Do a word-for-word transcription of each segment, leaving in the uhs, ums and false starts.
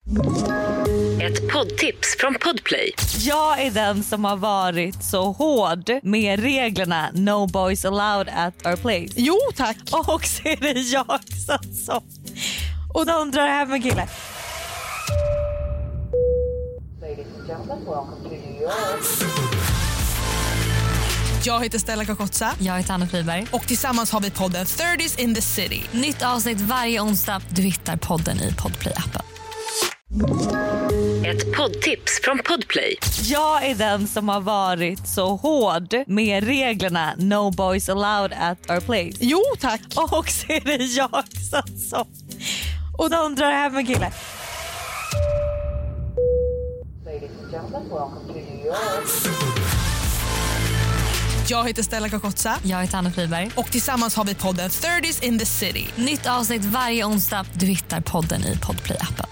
Ett poddtips från Podplay. Jag är den som har varit så hård med reglerna No Boys Allowed at our place. Jo, tack. Och så är det jag som... Och de drar hem en kille. Jag heter Stella Kakotsa. Jag heter Anna Friberg. Och tillsammans har vi podden thirties in the city. Nytt avsnitt varje onsdag. Du hittar podden i Podplay-appen. Ett poddtips från Podplay. Jag är den som har varit så hård med reglerna No Boys Allowed at our place. Jo, tack. Och så är det jag som... Och de drar hem en kille. Jag heter Stella Kakotsa. Jag heter Anna Friberg. Och tillsammans har vi podden thirties in the city. Nytt avsnitt varje onsdag. Du hittar podden i Podplay-appen.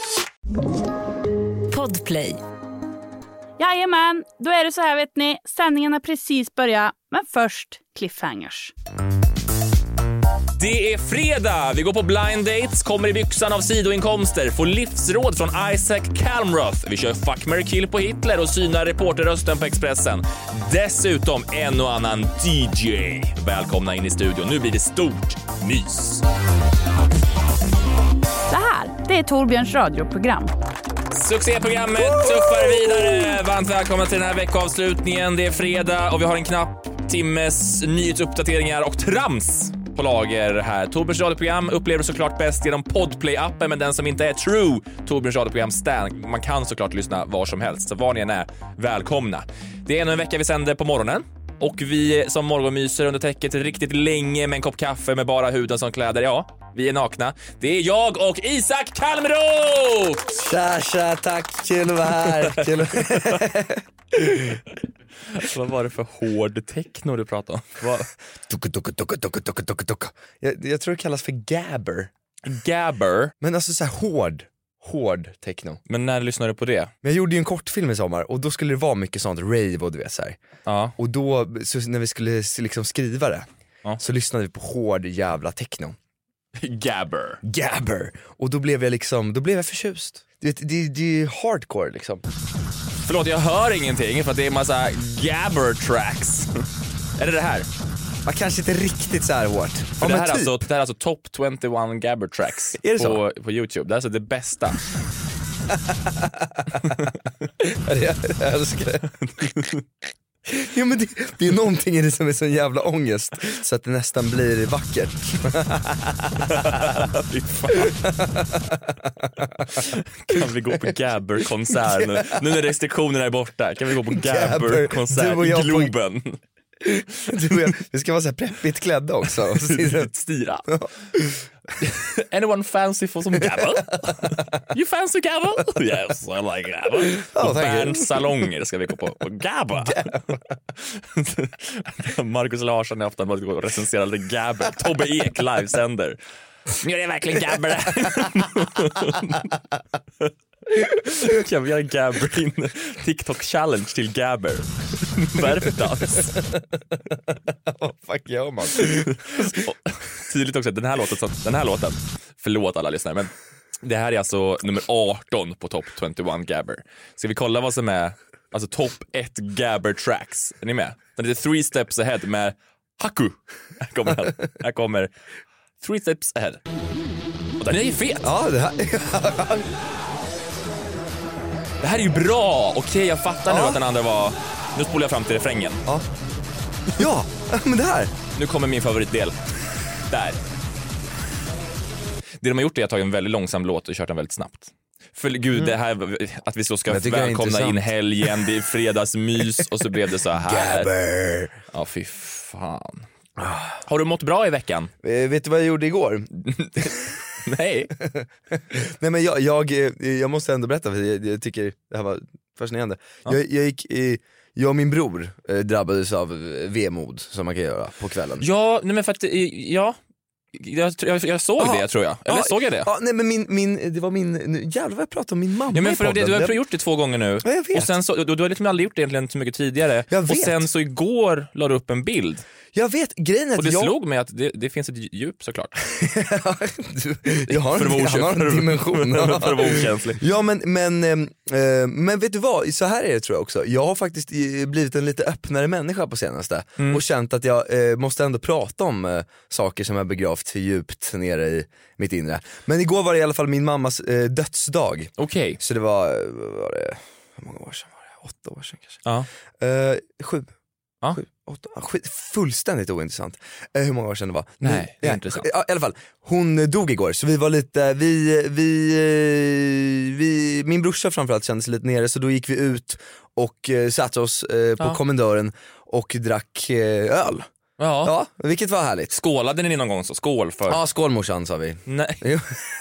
Podplay. Jajamän, då är det så här, vet ni. Sändningen har precis börjat, men först cliffhangers. Det är fredag, vi går på blind dates, kommer i byxan av sidoinkomster, får livsråd från Isaac Kalmroth. Vi kör Fuck, Marry, Kill på Hitler och synar reporterrösten på Expressen. Dessutom en och annan D J. Välkomna in i studion, nu blir det stort mys. Det här, det är Torbjörns radioprogram. Succéprogrammet tuffar vidare. Varmt välkomna till den här veckavslutningen. Det är fredag och vi har en knapp timmes nyhetsuppdateringar och trams på lager här. Torbjörns radioprogram upplever såklart bäst genom Podplay-appen, men den som inte är true Torbjörns radioprogram stan, man kan såklart lyssna var som helst. Så var ni än är, välkomna. Det är ännu en vecka vi sänder på morgonen. Och vi som morgonmyser under täcket riktigt länge med en kopp kaffe med bara huden som kläder. Ja, vi är nakna. Det är jag och Isaac Kalmroth! Tja, tja, tack. Kul att vara här. Kul att... Vad var det för hård techno du pratade om? Vad... jag, jag tror det kallas för gabber. Gabber? Men alltså så här hård. Hård techno. Men när lyssnade du på det? Men jag gjorde ju en kortfilm i sommar och då skulle det vara mycket sånt rave och du vet så här. Ja. Och då, så när vi skulle liksom skriva det, ja, så lyssnade vi på hård jävla techno. Gabber. Gabber. Och då blev jag liksom, då blev jag förtjust. Du vet, det, det är hardcore liksom. Förlåt, jag hör ingenting för att det är en massa gabber tracks. Är det det här? Man kanske inte riktigt så här hårt. För ja, det, här typ. alltså, det här är alltså top tjugoett gabber tracks är det på, så? på YouTube. Det är alltså det bästa. jag, jag älskar det. Ja, men det, det är någonting i det som är så jävla ångest så att det nästan blir vackert. Fy fan. Kan vi gå på Gabber-konsert nu? Nu när restriktionerna är borta. Kan vi gå på Gabber-konsert i Globen? På... Du och jag, vi ska vara så här preppigt klädda också. Stira. Anyone fancy for some gabber? You fancy gabber? Yes, I like gabber. Oh, och bandsalonger ska vi gå på. på gabber. Marcus Larsson i Aftonbladet och recenserade gabber. Tobbe Ek livesänder. Nu är det verkligen gabber. Kan vi göra Gabber in TikTok-challenge till Gabber? Vad är det för dans? Vad fuck gör man? Tydligt också att den här låten, den här låten, förlåt alla lyssnare, men det här är alltså nummer arton på top tjugoett Gabber. Ska vi kolla vad som är alltså topp ett Gabber tracks? Är ni med? Den heter Three Steps Ahead med Haku. Här kommer den. Här kommer Three Steps Ahead. Och den är ju fet. Ja, det här... Det här är ju bra. Okej, jag fattar nu ja. att den andra var... Nu spolar jag fram till refrängen. Ja, ja, men det här. Nu kommer min favoritdel. Där. Det de har gjort är att ta en väldigt långsam låt och kört den väldigt snabbt. För gud, mm. det här att vi så ska välkomna in helgen, det är fredagsmys och så blev det så här. Gabber. Ja, fy fan. Har du mått bra i veckan? Eh, vet du vad jag gjorde igår? Nej. Nej, men jag, jag, jag måste ändå berätta, för jag, jag tycker det här var fascinerande. Ja. Jag, jag, gick, jag och min bror drabbades av vemod, som man kan göra på kvällen. Ja, nej men för att, ja, Jag, jag, jag såg Ja. det tror jag. Eller Ja, såg jag det? Ja, nej men min, min, det var min, nu, jävlar vad jag pratar om min mamma Ja, men i för det, podden. du har Det- gjort det två gånger nu. Ja, jag vet. Och sen så, du, du har liksom aldrig gjort det egentligen så mycket tidigare. Jag Och vet. sen så igår la du upp en bild. Jag vet, grejen är Och att det jag... slog mig att det, det finns ett djup såklart. du, jag har För att en, vara han har en okänslig. dimension. För att vara okänslig. Ja men, men, eh, men vet du vad, så här är det tror jag också. Jag har faktiskt eh, blivit en lite öppnare människa på senaste Mm. och känt att jag eh, måste ändå prata om eh, saker som är begravt för djupt nere i mitt inre. Men igår var det i alla fall min mammas eh, dödsdag. Okej. Så det var, eh, var det, hur många år sedan var det? Åtta år sedan kanske? Ja. Eh, sju. Ja. Sju, åtta, ah, skit, fullständigt ointressant eh, hur många år sedan det var. Nej, Men- det är ja, intressant. Ja, i alla fall, hon dog igår så vi var lite, vi, vi, eh, vi min brorsa framförallt kände sig lite nere så då gick vi ut och eh, satte oss eh, på Ja. kommendören och drack eh, öl. Ja. Ja, vilket var härligt. Skålade ni någon gång så? Skål för... Ja, skål morsan sa vi. Nej. Jo.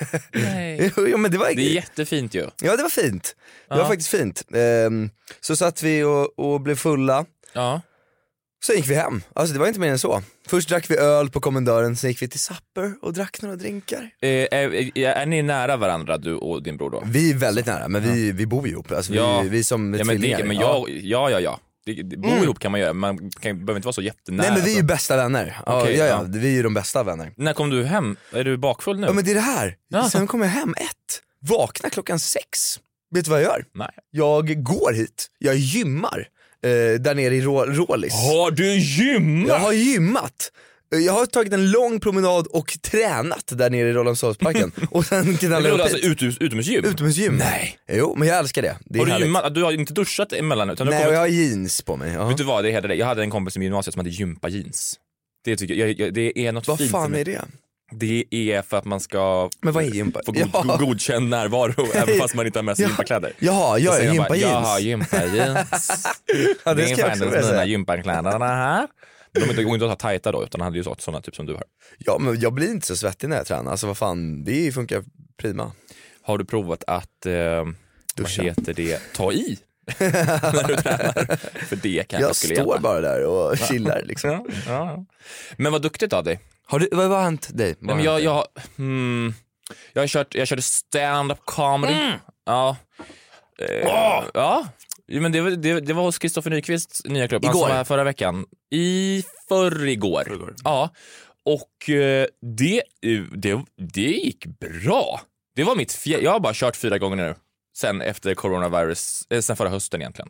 Nej. Jo, men det var Det är jättefint ju. Ja det var fint, det Ja. var faktiskt fint. Ehm, så satt vi och, och blev fulla. Ja. Sen gick vi hem, alltså det var inte mer än så. Först drack vi öl på kommendören, sen gick vi till Supper och drack några drinkar. Eh, är, är ni nära varandra du och din bror då? Vi är väldigt nära, men vi, vi bor ju ihop, alltså Ja. vi, vi som Ja men, tvillingar. det, men Ja. jag, ja ja ja. Det, det, bo Mm. ihop kan man göra, man kan, behöver inte vara så jättenära. Nej men vi är ju alltså. bästa vänner, ja, Okej, ja, ja, ja. vi är ju de bästa vänner. När kom du hem? Är du bakfull nu? Ja men det är det här, Ja. sen kommer jag hem ett, vaknar klockan sex. Vet du vad jag gör? Nej. Jag går hit, jag gymmar eh, där nere i Rå- Rålis. Har du gymmat? Jag har gymmat. Jag har tagit en lång promenad och tränat där nere i Rålambshovsparken och sen knallar jag upp Alltså hit. utomhus, utomhusgym? Utomhusgym. Nej. Jo men jag älskar det, det är Har du härligt. gymmat? Du har inte duschat emellan utan du har Nej och kommit... jag har jeans på mig. Ja. Vet du vad, det heter det. Jag hade en kompis i gymnasiet som hade gympa-jeans. Det tycker jag, jag, det är något Vad fint. fan med- är det? Det är för att man ska Men vad är gympa? få god, Ja. godkänd närvaro även fast man inte har med sig Ja. gympakläder. Jaha, Då jag säger är man bara, gympa Jag har jeans. gympa-jeans. Ja, det Det ska är jag också faktiskt vilja mina säga. gympakläderna här. De är inte, går inte att ha tajta då utan hade ju sådana typ som du har. Ja men jag blir inte så svettig när jag tränar, alltså vad fan, det funkar prima. Har du provat att, eh, vad Duscha. heter det, ta i när du tränar? För det kanske Jag skulle står hjälpa. bara där och chillar liksom. Ja, ja, ja. Men vad duktigt av dig. Har du, vad vad har hänt dig? Nej, Vad men har jag, hänt dig? jag, hmm, jag, har kört, jag körde stand-up comedy. Ja. Eh, ja. Jo, men det, var- det, det var hos Kristoffer Nyqvists nya klubb. Han Igår. som var här förra veckan. I förrgår. Ja. Och eh, det, det, det gick bra. Det var mitt fjär... Jag har bara kört fyra gånger nu. Sen efter coronavirus, eh, sen förra hösten egentligen.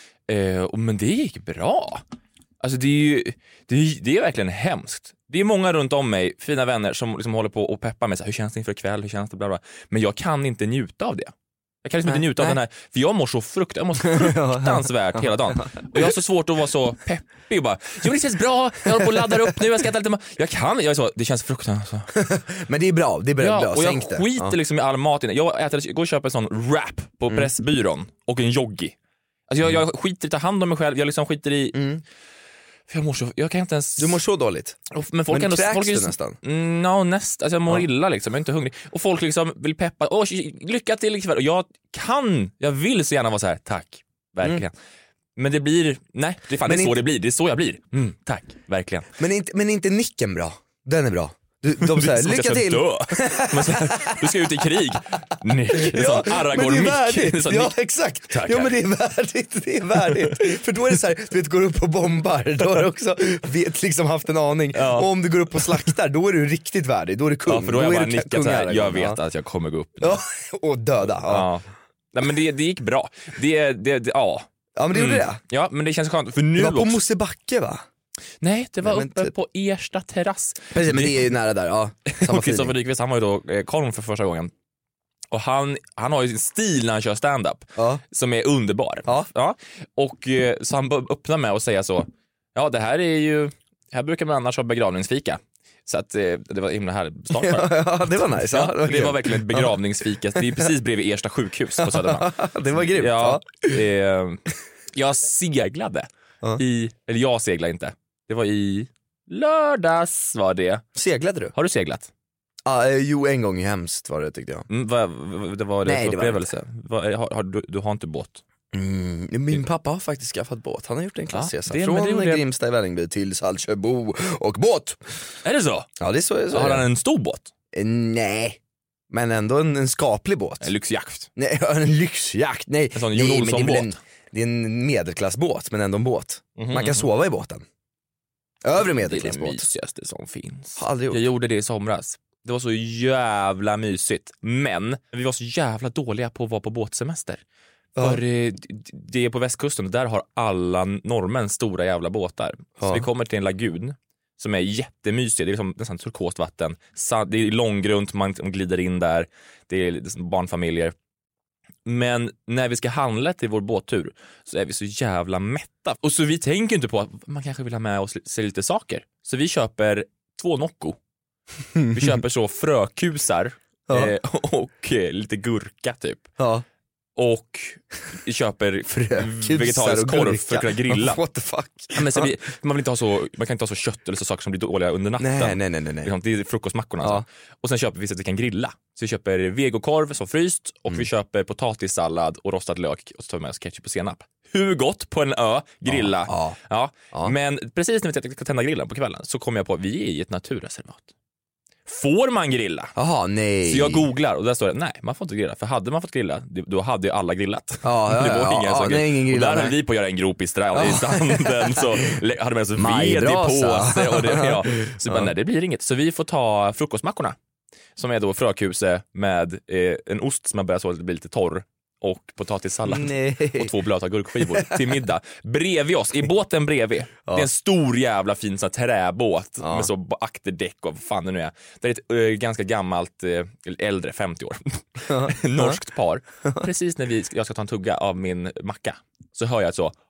Eh, och, men det gick bra. Alltså det är ju, det är, det är verkligen hemskt. Det är många runt om mig, fina vänner, som liksom håller på och peppar mig så här, hur känns det inför ikväll, hur känns det, bla bla. Men jag kan inte njuta av det. Jag kan liksom Nej, inte njuta av nej. den här, för jag mår så frukt, jag mår så fruktansvärt hela dagen. Och jag har så svårt att vara så peppig och bara, jo det känns bra, jag håller på och laddar upp nu, jag ska äta lite mat. Jag kan, jag är så, det känns fruktansvärt. Men det är bra, det är bra, Ja, bra. och jag Sänk det. skiter Ja. liksom i all mat innan. Jag äter, jag går och köper en sån wrap på Mm. Pressbyrån och en joggi. Alltså jag, jag skiter i att ta hand om mig själv, jag liksom skiter i... Mm. För jag mår så, jag kan inte ens... Du mår så dåligt. Och- Men folk Men ändå, kräks folk är du ju- nästan? Mm, no, näst, alltså jag mår Ja. illa liksom, jag är inte hungrig. Och folk liksom vill peppa, åh lycka till ikväll. Och jag kan, jag vill så gärna vara så här, tack, verkligen. Men det blir, nej det är fan Men det är så inte- det blir, det är så jag blir. Mm, tack, verkligen. Men inte, men inte nicken bra, den är bra. Du, de Det är säger som att lycka jag ska till. dö. Men så här, du ska ut i krig. Nick, det är Ja, sån men det är Aragorn-mick. värdigt, Det är sån ja nick. exakt. Tackar. Ja men det är värdigt, det är värdigt. För då är det så här, du vet går upp och bombar, då har du också vet, liksom haft en aning. Ja. Och om du går upp och slaktar, då är du riktigt värdig, då är du kung. Ja, för då har jag är bara du nickat kung så här, Aragorn, jag vet ja. att jag kommer gå upp. Ja, och döda. Ja, Ja. Nej men det, det gick bra. Det, det, det ja. ja men det gjorde Mm. det. Ja men det känns skönt. För nu Det var på också. Mosebacke va? Nej det var Nej, men uppe typ- på Ersta terrass. Precis, men det är ju nära där, ja. Samma Och Kristoffer feeling. Nyqvist, han var ju då eh, Karl för första gången. Och han, han har ju sin stil när han kör stand-up Ja. som är underbar. Ja. Ja. Och eh, så han bör- öppnar med att säga så, ja det här är ju, här brukar man annars ha begravningsfika. Så att eh, det var himla härligt start på det. Ja, det var nice. Ja, Ja, det, var det kul. var verkligen ett begravningsfika. Det är precis bredvid Ersta sjukhus på Södermalm. Det var grymt. Ja, Ja. eh, jag seglade Ja. i, eller jag seglade inte. Det var i lördags var det. Seglade du? Har du seglat? Ja, eh, jo en gång hemskt var det tyckte jag. Mm, vad, vad, det var det Nej, för det var upplevelse? Vad, har, har, du, du har inte båt? Mm, min pappa har faktiskt skaffat båt. Han har gjort en klassresa ja, det, från det det... Grimsta i Vällingby till Saltsjöbo och båt. Är det så? Ja, det är så, så Har är han en stor båt? Eh, nej, men ändå en, en skaplig båt. En lyxjakt? Nej, en lyxjakt. Nej, en sån nej, Jon men det är väl en, Olsson-båt. det är en medelklassbåt, men ändå en båt. Mm-hmm, Man kan sova i båten. Övre medelklassbåt. Det är det mysigaste som finns. Har aldrig gjort. Jag gjorde det i somras. Det var så jävla mysigt. Men vi var så jävla dåliga på att vara på båtsemester. Ja. För eh, det är på västkusten och där har alla norrmän stora jävla båtar. Så Ja. vi kommer till en lagun som är jättemysig. Det är liksom nästan turkost vatten. Det är långgrunt, man glider in där. Det är liksom barnfamiljer. Men när vi ska handla till vår båttur så är vi så jävla mätta. Och så vi tänker inte på att man kanske vill ha med oss sig lite saker. Så vi köper två Nocco. Vi köper så frökusar Ja. eh, och eh, lite gurka typ. Ja. Och vi köper vegetarisk korv för att kunna grilla. What the fuck? Ja, men så vi, man, vill inte ha så, man kan inte ha så kött eller så saker som blir dåliga under natten. Nej, nej, nej, nej, nej. Det är frukostmackorna. Ja. Alltså. Och sen köper vi så att vi kan grilla. Så vi köper vegokorv som fryst och Mm. vi köper potatissallad och rostad lök och så tar vi med oss ketchup och senap. Hur gott på en ö, grilla. Ja, Ja. ja. Men precis när vi ska tända grillen på kvällen så kommer jag på att vi är i ett naturreservat. Får man grilla? Jaha, nej. Så jag googlar och där står det, nej man får inte grilla. För hade man fått grilla, då hade ju alla grillat. Ja, ja, det var ja, ingen ja, som nej, ingen Och grillar, där höll nej. vi på att göra en grop i, strand, i sanden. Så hade man så ved i Majbrasa. påse. Och det, ja. Så Ja. bara, nej det blir inget. Så vi får ta frukostmackorna. Som är då frökuse med eh, en ost som har börjat så att det blir lite torr. Och potatissallad. Nej. Och två blöta gurkskivor till middag. Bredvid oss, i båten bredvid. Ja. Det är en stor jävla fin sån här träbåt. Ja. Med så akterdäck och vad fan det nu är. Det är ett äh, ganska gammalt, äh, äldre, femtio år. Norskt par. Precis när vi, jag ska ta en tugga av min macka. Så hör jag ett så.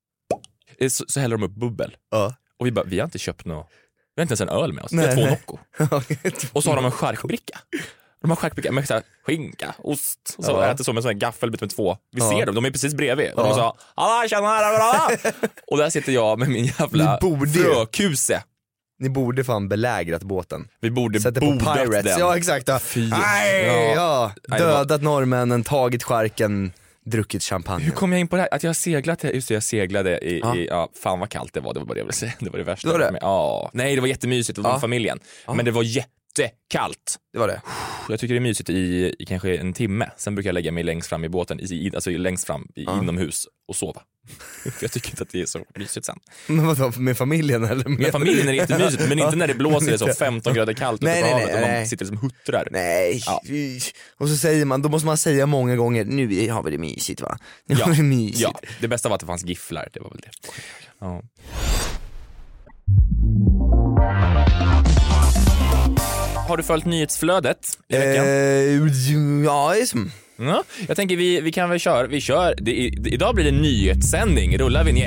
Så, så häller de upp bubbel. Ja. Och vi bara, vi har inte köpt något. Vi har inte ens en öl med oss. Vi har Nej, två nej. Nocco. Och så har de en charkbricka. De har charkbricka med så här, skinka, ost. Så Ja. äter så med en sån här gaffelbit med två. Vi Ja. ser dem, de är precis bredvid. Och Ja. de sa, alla tjena här, alla. Och där sitter jag med min jävla Ni borde ju- frökuse. Ni borde fan belägrat båten. Vi borde Sätter på bordat Pirates. den. Ja, exakt. Ja. Fy. Nej, Ja. ja. Nej, det var- Dödat norrmännen, tagit charken, druckit champagne. Hur kom jag in på det här? Att jag har seglat, just det, jag seglade i, Ja. i ja, fan vad kallt det var, det var bara det jag ville säga. Det var det värsta. Det var det? Men, ja. Nej, det var jättemysigt, det var Ja. med familjen. Ja. Men det var jättekallt. Det var det. Jag tycker det är mysigt i, i kanske en timme. Sen brukar jag lägga mig längst fram i båten, i, i, alltså längst fram i, Ja. inomhus och sova. För jag tycker inte att det är så mysigt sen. Men vadå, med familjen eller? Med, Med familjen är det jättemysigt, men inte när det blåser det är så femton grader kallt ute Nej, på nej, havet nej, och man nej. sitter som huttrar. Nej, Ja. fy. Och så säger man, då måste man säga många gånger, nu har vi det mysigt va? Nu Ja. har vi det mysigt. Ja, det bästa var att det fanns gifflar, det var väl det. Ja. Har du följt nyhetsflödet i veckan? Eh, ja, liksom. Ja, jag tänker vi, vi kan väl köra, vi kör, det, i, idag blir det nyhetssändning, rulla vignett.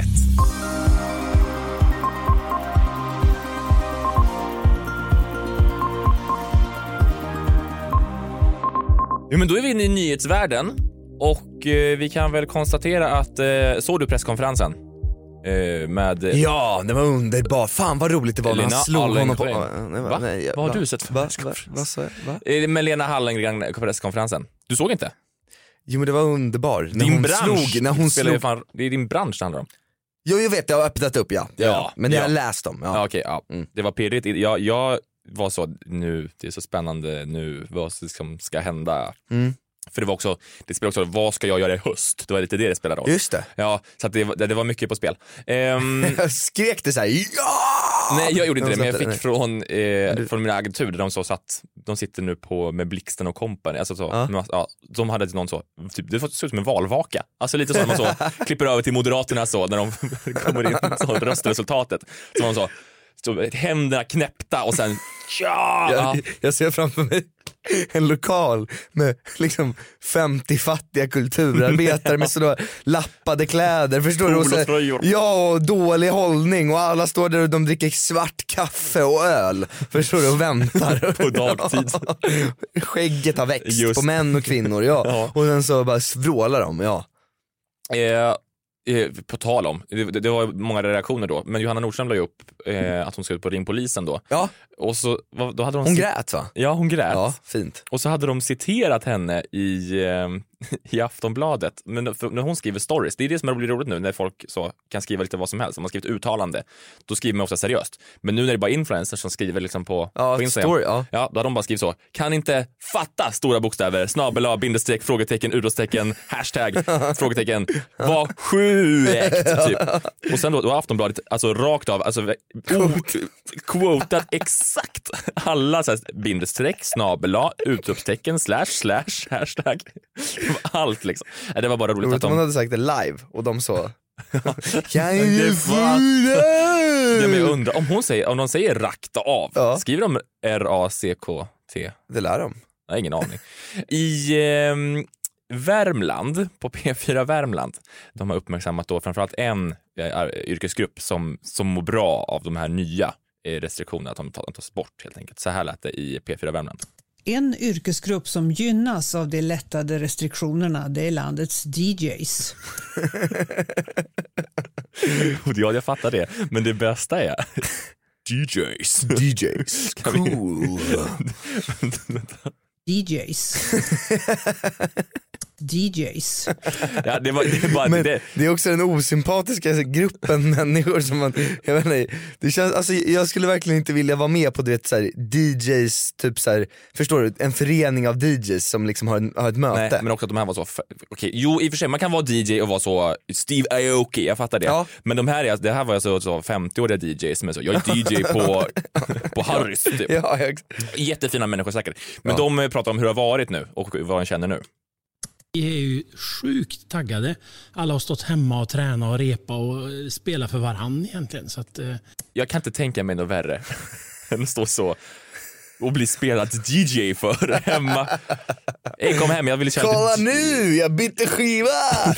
Jo men då är vi inne i nyhetsvärlden och eh, vi kan väl konstatera att, eh, såg du presskonferensen? Eh, med eh, Ja, det var underbart. Fan vad roligt det var när Lena han slog honom på... Hallengren. Nej, Va? nej, Vad har va? du sett för va? Va? presskonferens? Va? sa jag? Va? eh, med Lena Hallengren på presskonferensen. Du såg inte? Jo men det var underbar. När Din hon bransch, slog, när hon spelar ju slog... fan, det är din bransch det handlar om. Jo jag vet, jag har öppnat upp ja. Ja, Men det ja. har jag läst om. Ja, Ja. okej, ja. Mm. Det var pirrigt. Jag, jag var så, nu, det är så spännande nu, vad som ska hända. Mm. För det var också, det spelar också, vad ska jag göra i höst? Det var lite det det spelade roll. Just det. Ja, så att det, var- det var mycket på spel. Ehm, Jag skrek det såhär, ja! nej, jag gjorde inte det, men jag Nej. fick från, eh, från min agentur där de så satt, de sitter nu på med Blixten och Company, alltså så, Ja. ja. Ja, de hade någon så, typ, det såg ut som en valvaka, alltså lite så när man så klipper över till Moderaterna så, när de kommer in så röstresultatet, så var de så, så händerna knäppta och sen ja, ja. Jag, jag ser framför mig en lokal med liksom femtio fattiga kulturarbetare med sådana lappade kläder, förstår du? Och så, Polotröjor. ja, och dålig hållning och alla står där och de dricker svart kaffe och öl, förstår du, och väntar. På dagtid. Skägget har växt Just. på män och kvinnor, ja. Ja. Och sen så bara vrålar de, ja. Eh, eh, på tal om, det, det var många reaktioner då, men Johanna Nordström la ju upp eh, att hon skulle ut på Ring Polisen då. Ja, Och så, vad- då hade de hon cit- grät va? Ja, hon grät. Ja, fint. Och så hade de citerat henne i, eh, i Aftonbladet, men när hon skriver stories, det är det som blir roligt nu när folk så kan skriva lite vad som helst. Om man skrivit uttalande, då skriver man ofta seriöst. Men nu när det är bara influencers som skriver liksom på, ja, på Instagram, story, ja. ja, då har de bara skrivit så: kan inte fatta stora bokstäver, snabel-a, bindestreck, frågetecken, utropstecken, hashtag, frågetecken, vad sjukt typ. Och sen då, då har Aftonbladet alltså rakt av, alltså quotat exakt alla så här, bindestreck, snabel-a, utropstecken, slash, slash, hashtag, allt liksom. Det var bara roligt att de... Man hade sagt det live och de så... Kan ju fula! Ja, men jag undrar, om hon säger, om de säger rakt av, ja. Skriver de R A C K T? Det lär de. Jag har ingen aning. I eh, Värmland, på P fyra Värmland, de har uppmärksammat då framförallt en eh, yrkesgrupp som, som mår bra av de här nya eh, restriktionerna, att de tas bort helt enkelt. Så här lät det i P fyra Värmland. En yrkesgrupp som gynnas av de lättade restriktionerna, det är landets D Js. Ja, jag fattar det. Men det bästa är D Js. D Js. Cool. D Js. D Js. Ja, det, var, det, är bara, men det. det är också den osympatiska gruppen människor som man, jag vet inte, det känns, alltså jag skulle verkligen inte vilja vara med på, du vet, så här, D Js, typ så här, förstår du, en förening av D Js som liksom har, en, har ett möte. Nej, men också att de här var så, okej, okay, jo i och för sig man kan vara D J och vara så Steve Aoki, jag fattar det. Ja. Men de här är, det här var alltså så femtioåriga D Js som är så, jag är D J på på Harrys typ. Ja, jag... Jättefina människor säkert. Men ja. De pratar om hur det har varit nu och vad de känner nu. Vi är ju sjukt taggade. Alla har stått hemma och tränat och repa och spela för varann egentligen. Så att, eh... jag kan inte tänka mig något värre än att stå så och bli spelad D J för hemma. Jag kom hem, jag ville känna... Kolla nu, jag bytte skiva!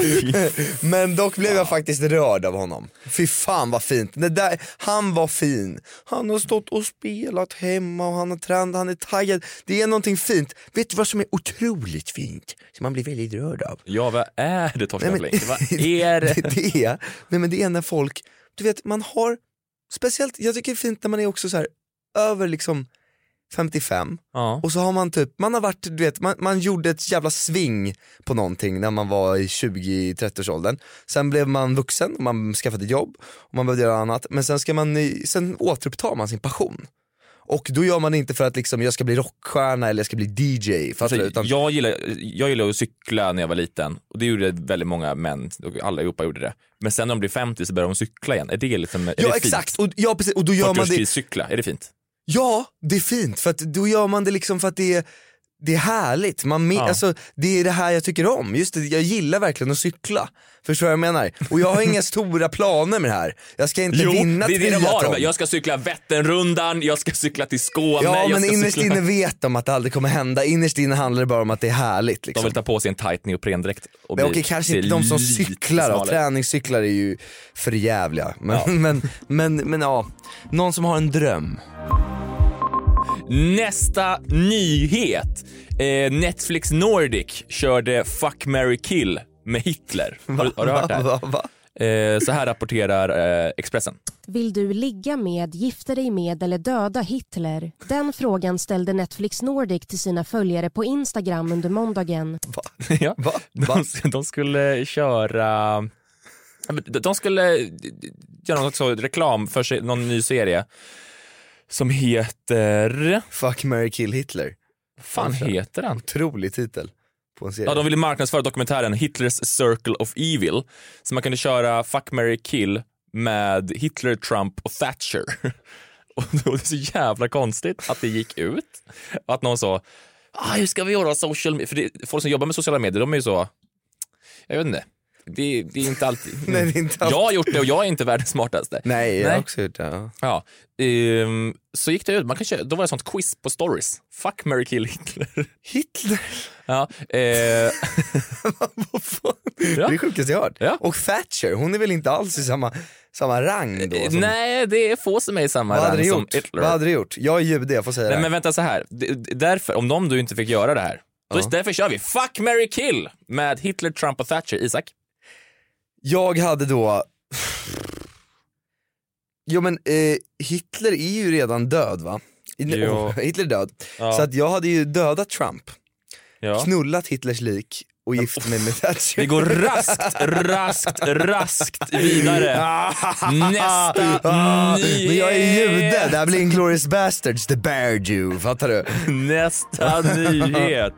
Men dock blev jag faktiskt rörd av honom. Fy fan vad fint. Det där, han var fin. Han har stått och spelat hemma och han har tränat, han är taggad. Det är någonting fint. Vet du vad som är otroligt fint? Som man blir väldigt rörd av. Ja, vad är det, Torsten Blink? Vad är det? det, är, nej, men det är när folk, du vet, man har, speciellt, jag tycker det är fint när man är också så här över liksom femtiofem, ja. Och så har man typ, man har varit, du vet, man, man gjorde ett jävla sving på någonting när man var i tjugo trettio års åldern. Sen blev man vuxen och man skaffade jobb och man behövde göra annat. Men sen ska man, sen återupptar man sin passion. Och då gör man det inte för att liksom, jag ska bli rockstjärna eller jag ska bli D J. Alltså, utan... jag, gillar, jag gillar att cykla när jag var liten. Och det gjorde väldigt många män, alla i Europa gjorde det. Men sen när de blir femtio så börjar de cykla igen. Är det liksom, är ja, det exakt. fint? Och, ja, precis. Och då gör man det... cykla, är det fint? Ja, det är fint. För att då gör man det liksom för att det är, det är härligt. Man, ja. Alltså, det är det här jag tycker om. Just det, jag gillar verkligen att cykla. Förstår vad jag menar? Och jag har inga stora planer med det här. Jag ska inte jo, vinna det är det de har. Tom. Jag ska cykla Vätternrundan, jag ska cykla till Skåne. Ja, jag men ska innerst cykla... inne vet de att det aldrig kommer hända. Innerst inne handlar det bara om att det är härligt. Liksom. De vill ta på sig en tight neoprendräkt. Och men okej, kanske inte de som cyklar då. Träningscyklar är ju för jävliga. Men, ja. men, men, men ja, någon som har en dröm. Nästa nyhet. Eh, Netflix Nordic körde Fuck, Marry, Kill med Hitler. Har, du, har du hört det här? Va, va, va? Eh, så här rapporterar eh, Expressen. Vill du ligga med, gifta dig med eller döda Hitler? Den frågan ställde Netflix Nordic till sina följare på Instagram under måndagen. Va? Ja, Va? Va? De, de skulle köra... De skulle göra någon slags reklam för sig, någon ny serie som heter... Fuck, Marry, Kill Hitler. Fan heter den? Otrolig titel på en serie. Ja, de ville marknadsföra dokumentären Hitler's Circle of Evil. Så man kunde köra Fuck, Marry, Kill med Hitler, Trump och Thatcher. Och det är så jävla konstigt att det gick ut. Att någon sa, ah, hur ska vi göra social media? För det, folk som jobbar med sociala medier, de är ju så... Jag vet inte. Det, det är inte alltid... Nej, det är inte alltid. Jag har gjort det och jag är inte världens smartaste. Nej, jag har också gjort det. Ja. Ja. Um, så gick det ut. Man kan köra, då var det ett sånt quiz på stories. Fuck, Marry, Kill Hitler. Hitler? Ja. Eh... ja. Det är det sjukaste jag hört. Ja. Och Thatcher, hon är väl inte alls i samma, samma rang då? Som... Nej, det är få som är i samma Vad rang hade som gjort? Hitler. Vad hade du gjort? Jag är jude, jag får säga Nej, det. men vänta så här. Därför, om de du inte fick göra det här, ja. Då därför kör vi Fuck, Marry, Kill med Hitler, Trump och Thatcher. Isak? Jag hade då... Jo men eh, Hitler är ju redan död va? Oh, Hitler är död. Ja. Så att jag hade ju dödat Trump. Ja. Knullat Hitlers lik och gifte mig med Thatcher. Vi går raskt, raskt, raskt vidare. Nästa ah, nyhet. Men jag är jude, det här blir Inglourious Bastards, the bear Jew, fattar du? Nästa nyhet.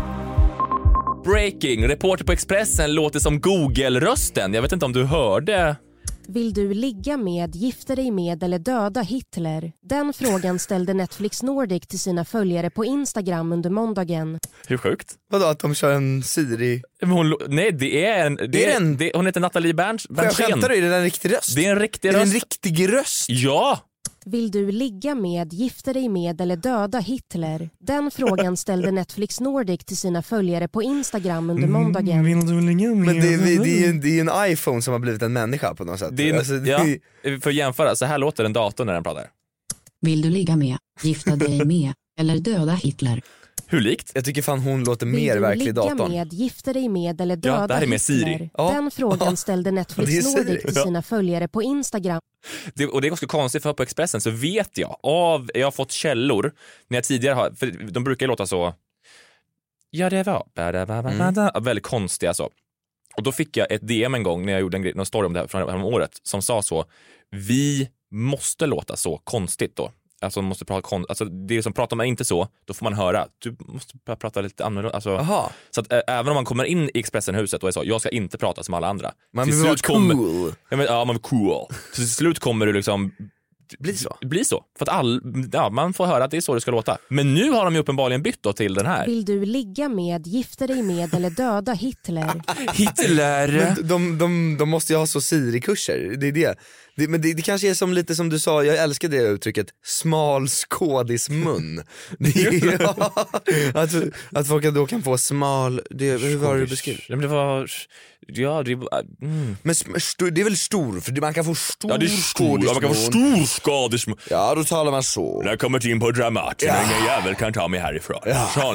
Breaking, reporter på Expressen låter som Google-rösten. Jag vet inte om du hörde. Vill du ligga med, gifta dig med eller döda Hitler? Den frågan ställde Netflix Nordic till sina följare på Instagram under måndagen. Hur sjukt? Vadå, att de kör en Siri? Men hon, nej, det är en... Det det är en det, hon heter Nathalie Berns, Berntsen. Jag skämtar du, är det en riktig röst? Det är en riktig är röst. Det en riktig röst? Ja! Vill du ligga med, gifta dig med eller döda Hitler? Den frågan ställde Netflix Nordic till sina följare på Instagram under måndagen. Mm, vill du ligga med? Men det, det, det, är, det är en iPhone som har blivit en människa på något sätt. Det är, alltså, det... ja, för att jämföra, så här låter en dator när den pratar. Vill du ligga med, gifta dig med eller döda Hitler? Hur likt? Jag tycker fan hon låter Vill mer verklig i datorn. Vill du ligga med, gifta dig med eller döda Ja, det här är med Hitler? Siri. Ja. Den frågan ställde Netflix Ja, Nordic till sina följare på Instagram. Det, och det är ganska konstigt, för på Expressen så vet jag av, jag har fått källor när jag tidigare har, för de brukar låta så, ja det var mm. väldigt konstiga så. Och då fick jag ett D M en gång när jag gjorde en, grej, en story om det här från, från året som sa så, vi måste låta så konstigt då. Alltså, måste prata kon- alltså det är som, pratar man inte så, då får man höra, du måste prata lite annorlunda, alltså, så att ä- även om man kommer in i Expressenhuset och är så, jag ska inte prata som alla andra, man till vill vara kommer, cool. ja, men, ja man vill cool, till slut kommer du liksom bli så, bli så för att all, ja, man får höra att det är så det ska låta, men nu har de ju uppenbarligen bytt då till den här. Vill du ligga med, gifta dig med eller döda Hitler? Hitler. Men de, de, de måste ju ha så Siri-kurser, det är det. Det, men det, det kanske är som lite som du sa, jag älskar det uttrycket, smal skådismun. Det är, ja, att, att folk då kan få smal, det, hur var det du beskrev? Ja, men det var, ja, det, mm. Men st- det är väl stor, för man kan få stor, ja, det är stor, ja, man kan få stor skadesmun. Ja, då talar man så. När jag kommer in på Dramaten, ja. Ingen jävel kan ta mig härifrån. Ja.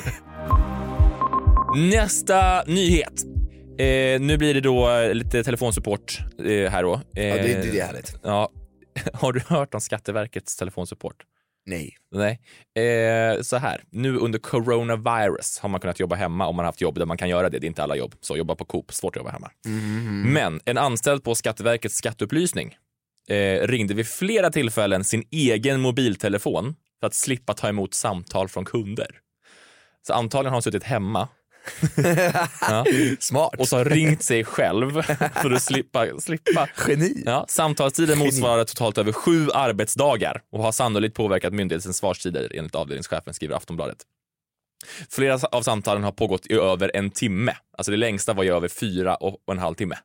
Nästa nyhet. Eh, nu blir det då lite telefonsupport eh, här då. Eh, ja, det, det, det är härligt. Ja. Har du hört om Skatteverkets telefonsupport? Nej. Nej. Eh, så här, nu under coronavirus har man kunnat jobba hemma om man har haft jobb där man kan göra det. Det är inte alla jobb, så jobba på Coop, svårt att jobba hemma. Mm. Men en anställd på Skatteverkets skatteupplysning eh, ringde vid flera tillfällen sin egen mobiltelefon för att slippa ta emot samtal från kunder. Så antagligen har hon suttit hemma. Ja. Smart. Och så har ringt sig själv för att slippa, slippa. Geni. Ja, samtalstiden motsvarar totalt över sju arbetsdagar och har sannolikt påverkat myndighetens svarstider enligt avdelningschefen, skriver Aftonbladet. Flera av samtalen har pågått i över en timme. Alltså det längsta var i över fyra och en halv timme.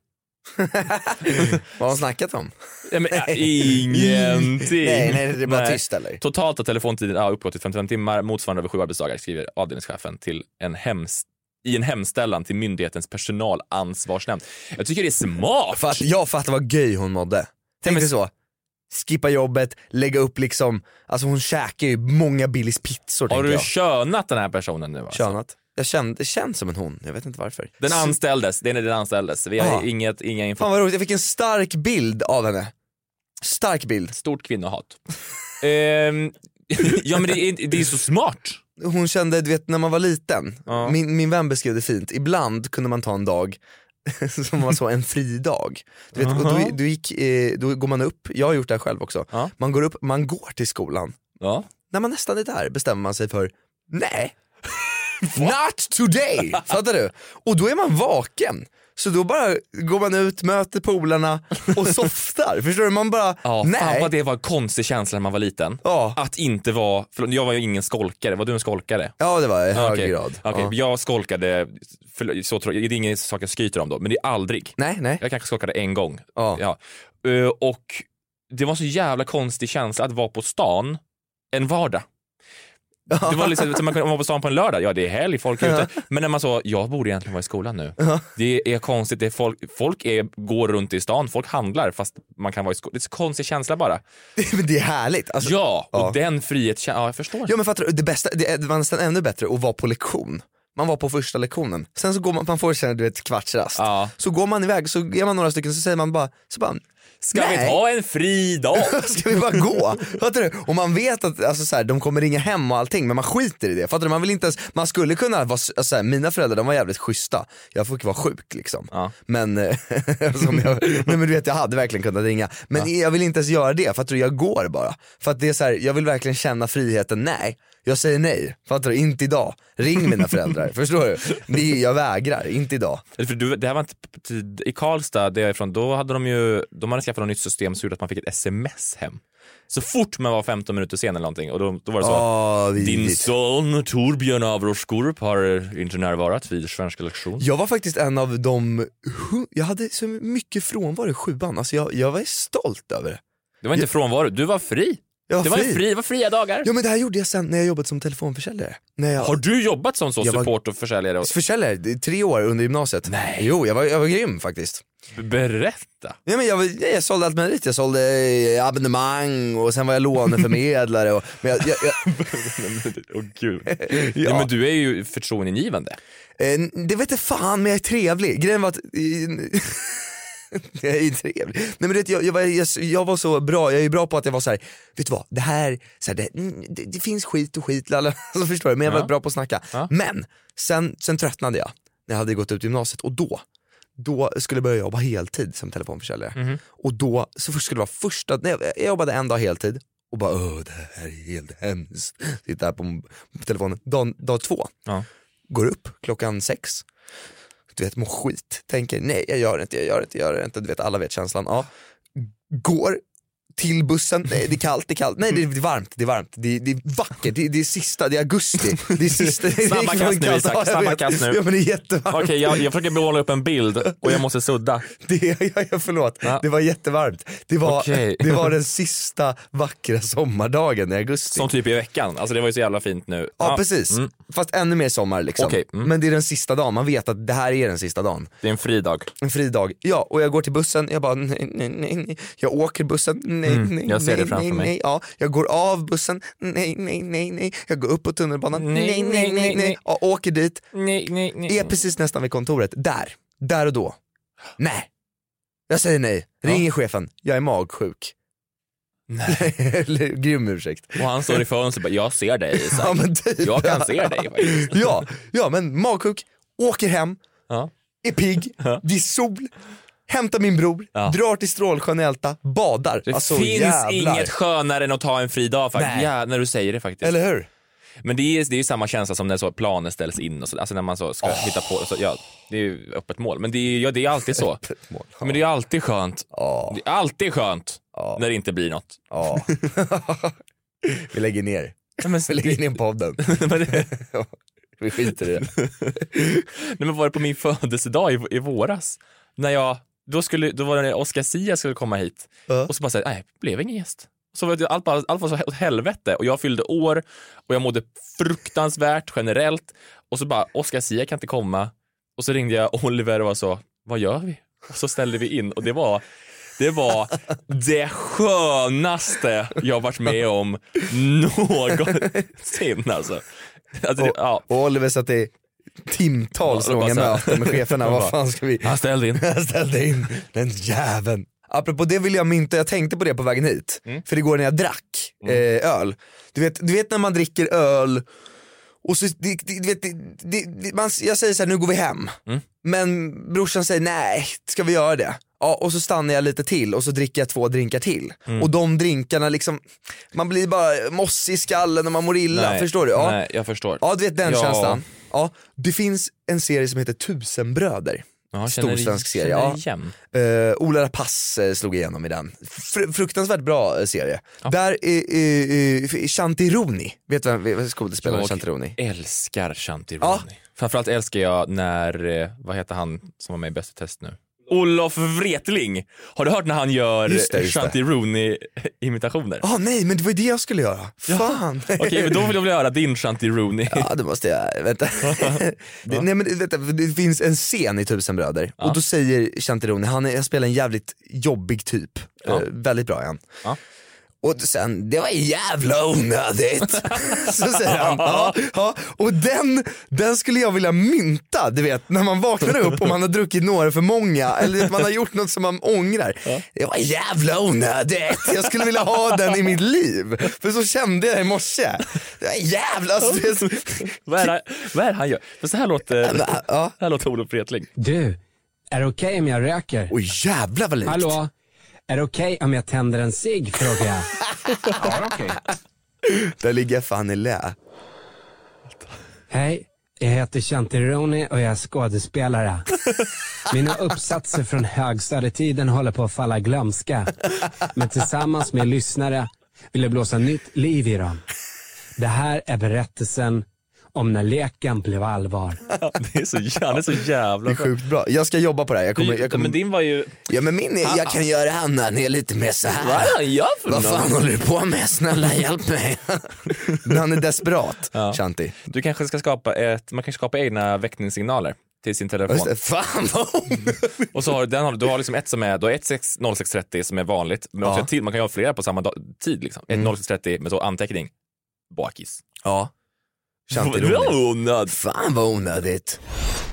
Vad har hon snackat om? Ja, men, äh, ingenting. Nej, nej, det är bara nej. tyst eller? Totalt har telefontiden ja, uppgått till femtiofem timmar, motsvarande över sju arbetsdagar, skriver avdelningschefen till en hems- i en hemställan till myndighetens personalansvarsnämnd. Jag tycker det är smart. För att jag fattar vad göj hon mådde. Tänk dig så. Skippa jobbet, lägga upp liksom, alltså hon käkar ju många Billys pizzor. Har du jag. könat den här personen nu? Alltså? Könat? Jag kände, det känns som en hon, jag vet inte varför. Den anställdes, det är när den anställdes. Vi har Aha. inget, inga info. Fan vad roligt, jag fick en stark bild av henne. Stark bild. Stort kvinnohat. ehm, ja men det är, det är så smart. Hon kände, du vet när man var liten, ja. min, min vän beskrev det fint. Ibland kunde man ta en dag som var så en fri dag. Du vet, och då, då, gick, eh, då går man upp, jag har gjort det här själv också. Ja. Man går upp, man går till skolan. Ja. När man nästan är där bestämmer man sig för, nej, not today, fattar du? Och då är man vaken. Så då bara går man ut, möter polarna och softar. Förstår du? Man bara, ja, nej. Fan vad det var en konstig känsla när man var liten. Ja. Att inte vara, förlåt, jag var ju ingen skolkare. Var du en skolkare? Ja, det var i hög okay. grad. Okay. Ja. Jag skolkade, för, så tror jag, det är ingen sak jag skryter om då, men det är aldrig. Nej, nej. Jag kanske skolkade en gång. Ja. Ja. Uh, och det var så jävla konstig känsla att vara på stan en vardag. Det var liksom som man var på stan på en lördag. Ja, det är helg, folk är ute. Men när man sa, jag borde egentligen vara i skolan nu. Det är konstigt, det är folk, folk är, går runt i stan, folk handlar fast man kan vara i skolan. Det är så konstig känsla bara. Men det är härligt. Alltså, ja, och ja. den frihetskänslan, ja jag förstår. Ja men fattar du, det bästa, det var nästan ännu bättre att vara på lektion. Man var på första lektionen. Sen så går man, man får känna du vet kvartsrast. Ja. Så går man iväg, så är man några stycken, så säger man bara, så bara Ska Nej. vi ta en fri dag? Ska vi bara gå? Fattar du? Och man vet att alltså, så här, de kommer ringa hem och allting, men man skiter i det. Fattar du? Man vill inte ens, man skulle kunna vara, alltså, så här, mina föräldrar de var jävligt schyssta. Jag fick vara sjuk liksom. Ja. Men, som jag, nej, men du vet, jag hade verkligen kunnat ringa. Men ja. jag vill inte ens göra det, fattar du? Jag går bara. För att det är så här, jag vill verkligen känna friheten. Nej, jag säger nej. Fattar du? Inte idag. Ring mina föräldrar. Förstår du? Det, jag vägrar, inte idag. För du, det här var inte, i Karlstad där jag är ifrån, då hade de ju, de hade skaffat något nytt system som gjorde att man fick ett sms hem. Så fort man var femton minuter sen eller någonting. Och då, då var det så oh, din son Torbjörn Avrorskorp har inte närvarat vid svenska lektion. Jag var faktiskt en av de, jag hade så mycket frånvaro i sjuan. Alltså jag, jag var stolt över det. Det var inte jag, frånvaro, du var fri. Var det var fri. fri, det var fria dagar. Ja men det här gjorde jag sen när jag jobbat som telefonförsäljare. När jag, har du jobbat som så support och försäljare? Försäljare, tre år under gymnasiet. Nej. Jo, jag var, jag var grym faktiskt. Berätta. Ja, men jag, var, jag sålde allt möjligt. Jag sålde abonnemang och sen var jag låneförmedlare. Och, men jag, jag, jag... oh, Gud. Ja. Ja, men du är ju förtroendeingivande. Eh, det vet jag fan, men jag är trevlig. Grejen var att... jag är trevlig. Nej, men vet, jag, jag, var, jag, jag var så bra, jag är bra på att jag var så här, vet du vad, det här, så här det, det, det finns skit och skit, lalla, så förstår du, men jag var ja. bra på att snacka. Ja. Men sen, sen tröttnade jag när jag hade gått ut gymnasiet och då då skulle jag börja jobba heltid som telefonförsäljare. Mm-hmm. Och då så skulle det vara första, nej, jag jobbade en dag heltid och bara åh, det här är helt hemskt. Sitter här på, på telefonen. Dag, dag två. Ja. Går upp klockan sex. Du vet, mår skit. Tänker nej, jag gör det inte, jag gör det inte, jag gör det inte. Du vet, alla vet känslan. Ja. Går till bussen, nej det är kallt, det är kallt, nej det är varmt, det är varmt, det är, det är vackert, det är, det är sista, det är augusti, det är sista. Snabba kast nu Isak, snabba kast nu. Ja men det är jättevarmt. Okej, okay, jag, jag försöker måla upp en bild och jag måste sudda. Det, ja, ja, förlåt, ja. Det var jättevarmt. Det var, okay. det var den sista vackra sommardagen i augusti. Som typ i veckan, alltså det var ju så jävla fint nu. Ja, ja. precis, mm. fast ännu mer sommar liksom. Okay. Mm. Men det är den sista dagen, man vet att det här är den sista dagen. Det är en fridag. En fridag, ja, och jag går till bussen, jag bara nej, nej, nej, nej. Jag åker bussen, nej, mm. nej, jag ser nej, det framför nej, mig. Nej, ja. Jag går av bussen, nej, nej, nej, nej. Jag går upp på tunnelbanan, nej, nej, nej, nej, nej. Ja, åker dit, nej, nej, nej. Är precis nästan vid kontoret, där, där och då. Nej, jag säger nej, ringer ja. chefen, jag är magsjuk. Nej. Eller grym ursäkt. Och han står i fönstret och bara, jag ser dig Isak. Ja, men typ. Jag kan se dig faktiskt. ja, ja, men magsjuk, åker hem, ja. är pigg, ja. det är sol. Hämtar min bror, ja. drar till Strålsjön i Älta, badar. Det alltså, finns jävlar. inget skönare än att ta en fri dag faktiskt. Ja, när du säger det faktiskt. Eller hur? Men det är, det är ju samma känsla som när så planer ställs in och så, alltså när man så ska oh. hitta på så, ja, det är ju öppet mål. Men det är, ja, det är alltid så. Mål, ja. Men det är alltid skönt. Oh. Det är alltid skönt oh. när det inte blir något. Oh. Vi lägger ner. Ja, men, Vi lägger ner podden. Vi skiter i det. Nej, men var det på min födelsedag i, i våras när jag då skulle då var det Oscar Sia skulle komma hit uh. och så bara säga nej, blev ingen gäst. Så var det allt bara allt var så åt helvete och jag fyllde år och jag mådde fruktansvärt generellt och så bara Oscar Sia kan inte komma och så ringde jag Oliver och var så vad gör vi? Och så ställde vi in och det var det var det skönaste jag varit med om någonsin alltså. Alltså det, ja. Och Oliver satt i timtals ja, långa möten med cheferna. Vad fan ska vi? Han ställde in. Han ställde in den jäveln. Apropå det vill jag mynta, jag tänkte på det på vägen hit. Mm. För det går när jag drack mm. eh, öl. Du vet, du vet när man dricker öl och så, det, det, vet, det, det, man, jag säger så här, nu går vi hem. Mm. Men brorsan säger, nej, ska vi göra det? Ja, och så stannar jag lite till och så dricker jag två drinkar till. Mm. Och de drinkarna liksom, man blir bara mossig i skallen och man mår illa, nej, förstår du? Ja. Nej, jag förstår. Ja, du vet den ja. känslan. Ja, det finns en serie som heter Tusenbröder. Ja, stor svensk serie. Ja. Uh, Ola Rapace slog igenom i den. Fr- fruktansvärt bra serie. Ja. Där är uh, uh, Chantironi. Vet du vem skådespelaren Chantironi? Jag älskar Chantironi. Ja. Framförallt älskar jag när, uh, vad heter han som var med i Bäst i test nu? Olof Wretling. Har du hört när han gör Chantironi-imitationer? Ah, nej, men det var ju det jag skulle göra. Fan. Okej, okay, men då vill jag väl höra din Chantironi. Ja, det måste jag. Vänta. det, nej, men vänta, det finns en scen i Tusenbröder. Ja. Och då säger Chantironi, han, är, han spelar en jävligt jobbig typ. Ja. Uh, väldigt bra igen. Ja. Och sen, det var jävla onödigt. Så säger han, ja, ja. Och den, den skulle jag vilja mynta, du vet, när man vaknar upp och man har druckit några för många, eller man har gjort något som man ångrar. Ja. Det var jävla onödigt. Jag skulle vilja ha den i mitt liv. För så kände jag i morse. Det var jävla... Alltså, vad, är det, vad är det han gör? För så här låter, ja. här låter Olof Wretling. Du, är det okej okay om jag röker? Oj, jävla vad likt. Hallå? Är det okej okay om jag tänder en cigg, frågar jag. Ja, okej. Okay. Där ligger jag fan i lä. Hej, jag heter Shanti Rooney och jag är skådespelare. Mina uppsatser från högstadietiden håller på att falla glömska. Men tillsammans med lyssnare vill jag blåsa nytt liv i dem. Det här är berättelsen om när leken blev allvar. Det är så jävla, det är så jävla det är sjukt bra. Jag ska jobba på det här. Jag kommer, jag kommer... Men din var ju... Ja, men min är, jag kan göra han när ni är lite mer så här. Vad är jag för Vad fan håller du på med? Snälla hjälp mig. Han är desperat, ja. Shanti. Du kanske ska skapa ett, man kan skapa egna väckningssignaler till sin telefon. Det, fan vad... Och så har den har, du har liksom ett som är, du har ett noll sex trettio som är vanligt, men också ja. Till, man kan ju ha flera på samma dag, tid liksom. Ett mm. noll sex trettio med så anteckning bakis. Ja. Vad onödigt. Fan vad onödigt.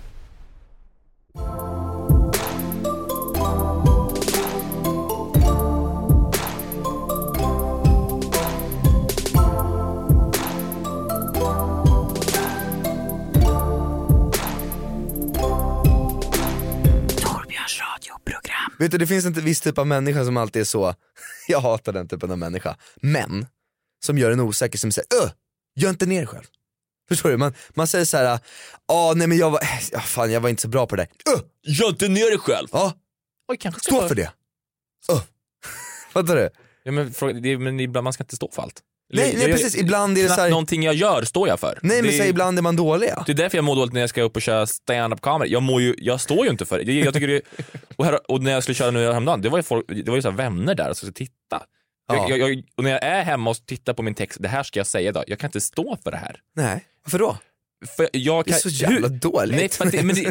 Torbjörns radioprogram. Vet du, det finns en viss typ av människa som alltid är så. Jag hatar den typen av människa. Men som gör en osäker, som säger öh, gör inte ner själv. Förstår du? Man, man säger så här, ja nej men jag var, ja, fan jag var inte så bra på det där. Öh, gör inte ner dig själv. Ja. Oj, kanske stå för det. Öh. Fattar du? Ja, men, det, men ibland man ska inte stå för allt. Nej, nej jag, precis, ibland är det så här... någonting jag gör står jag för. Nej, men det, så ibland är man dålig. Ja. Det är därför jag mår dåligt när jag ska upp och köra stand-up comedy. Jag mår ju, jag står ju inte för det. Jag tycker det och, här, och när jag skulle köra nu häromdagen, det var ju folk, det var ju så här vänner där och så titta. Ja. Jag, jag, och när jag är hemma och tittar på min text, det här ska jag säga idag. Jag kan inte stå för det här. Nej, varför då? För jag kan, det är så jävla hur, dåligt. Nej, för det, men det,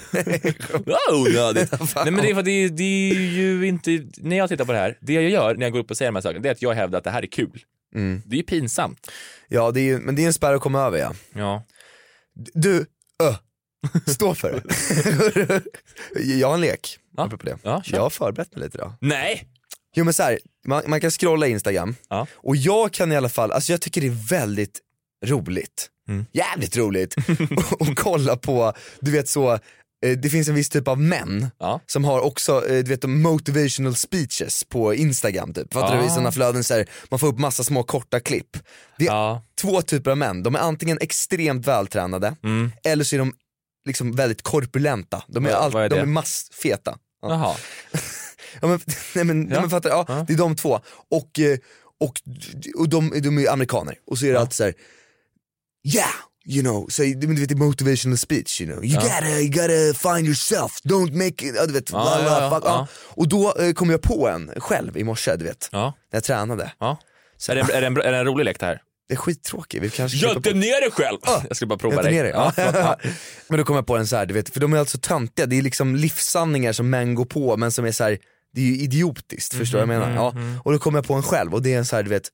oh, no, det, nej, men det är för det, det är ju inte, när jag tittar på det här, det jag gör när jag går upp och säger de här sakerna, det är att jag hävdar att det här är kul. Mm. Det är ju pinsamt. Ja, det är, men det är en spärr att komma över, ja. Ja. Du, öh, stå för det. Jag har en lek. Ja. På det. Ja, jag har förberett mig lite då. Nej. Jo men så här, man, man kan scrolla Instagram, ja. Och jag kan i alla fall, alltså jag tycker det är väldigt roligt, mm. jävligt roligt och, och kolla på, du vet så, eh, det finns en viss typ av män, ja. Som har också, eh, du vet, motivational speeches på Instagram typ, fattar ja. Du, i sådana flöden så här, man får upp massa små korta klipp. Det är ja. Två typer av män, de är antingen extremt vältränade, mm. eller så är de liksom väldigt korpulenta, de är, all, är de är massfeta. Ja. Jaha. Ja, men, nej, men, ja. Men fattar, ja, ja. Det är de två. Och, och, och de, de är amerikaner. Och så är det ja. Alltid så här, yeah, you know, så, du vet, motivational speech, you know. You, ja. gotta, you gotta find yourself, don't make it, du vet, ja, bla, bla, ja, fuck, ja. Ja. Och då eh, kom jag på en själv i morse, du vet, ja. När jag tränade. Ja. Så, är, det, är, det en, är det en rolig lek det här? Det är skittråkigt. Vi kanske gör inte ner dig själv. Oh, jag ska bara prova dig. Ja, ja. Men då kommer jag på en så här, du vet, för de är alltså töntiga. Det är liksom livssanningar som män går på, men som är så här, det är ju idiotiskt, mm-hmm, förstår du vad jag menar? Ja. Mm-hmm. Och då kommer jag på en själv och det är en så här, du vet.